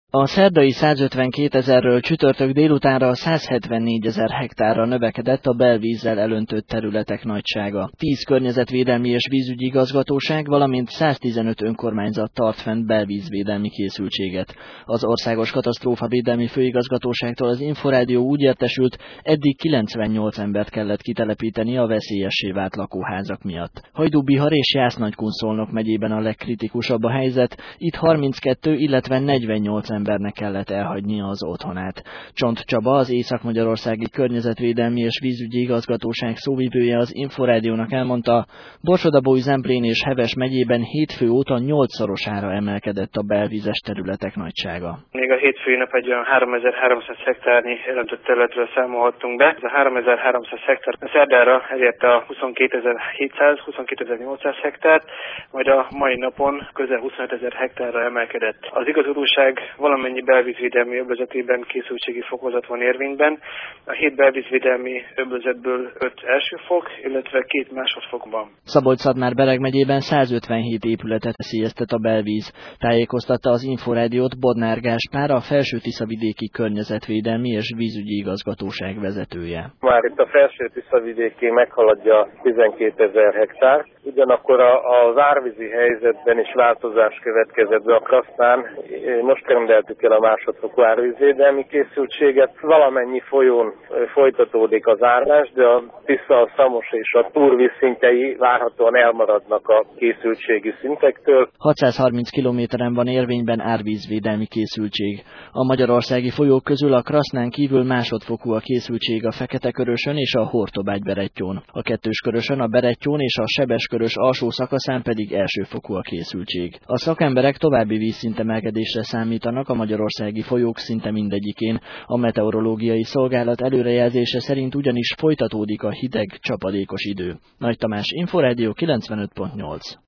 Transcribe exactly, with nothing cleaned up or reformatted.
A szerdai százötvenkétezerről csütörtök délutánra százhetvennégy-ezer hektárra növekedett a belvízzel elöntött területek nagysága. tíz környezetvédelmi és vízügyi igazgatóság, valamint száztizenöt önkormányzat tart fenn belvízvédelmi készültséget. Az Országos Katasztrófavédelmi Főigazgatóságtól az Inforádió úgy értesült, eddig kilencvennyolc embert kellett kitelepíteni a veszélyessé vált lakóházak miatt. Hajdú-Bihar és Jász-Nagykun-Szolnok megyében a legkritikusabb a helyzet, itt harminckettő, illetve negyvennyolc embernek kellett elhagynia az otthonát. Csont Csaba, az Észak-Magyarországi Környezetvédelmi és Vízügyi Igazgatóság szóvivője az Inforádiónak elmondta, Borsod-Abaúj-Zemplén és Heves megyében hétfő óta nyolcszorosára emelkedett a belvízes területek nagysága. Még a hétfői nap egy olyan háromezer-háromszáz hektárnyi elöntött területről számolhattunk be. Ez a háromezer-háromszáz hektár szerdára elérte a huszonkétezer-hétszáz - huszonkétezer-nyolcszáz hektárt, majd a mai napon közel huszonötezer hektárra emelkedett. Az igazgatóság valamennyi belvízvédelmi övezetében készültségi fokozat van érvényben. A hét belvízvédelmi övezetből öt első fok, illetve két másodfokban. Szabolcs-Szatmár-Bereg megyében százötvenhét épületet veszélyeztet a belvíz. Tájékoztatta az Inforádiót Bodnár Gáspár, a Felső-Tiszavidéki Környezetvédelmi és Vízügyi Igazgatóság vezetője. Már itt a Felső-Tiszavidéki meghaladja tizenkétezer hektár, ugyanakkor az árvízi helyzetben is változás következett be a Krasznán. Most rendeltük el a másodfokú árvízvédelmi készültséget. Valamennyi folyón folytatódik az árlás, de a Tisza, a Szamos és a Túr vízszintjei várhatóan elmaradnak a készültségi szintektől. hatszázharminc kilométeren van érvényben árvízvédelmi készültség. A magyarországi folyók közül a Krasznán kívül másodfokú a készültség a Fekete-Körösön és a Hortobágy-Berettyón. A Kettőskörösön, a Berettyón és a Sebeskörös alsó szakaszán pedig elsőfokú a készültség. A szakemberek további vízszintemelkedésre számítanak a magyarországi folyók szinte mindegyikén. A meteorológiai szolgálat előrejelzése szerint ugyanis folytatódik a hideg, csapadékos idő. Nagy Tamás, Inforádió kilencvenöt pont nyolc.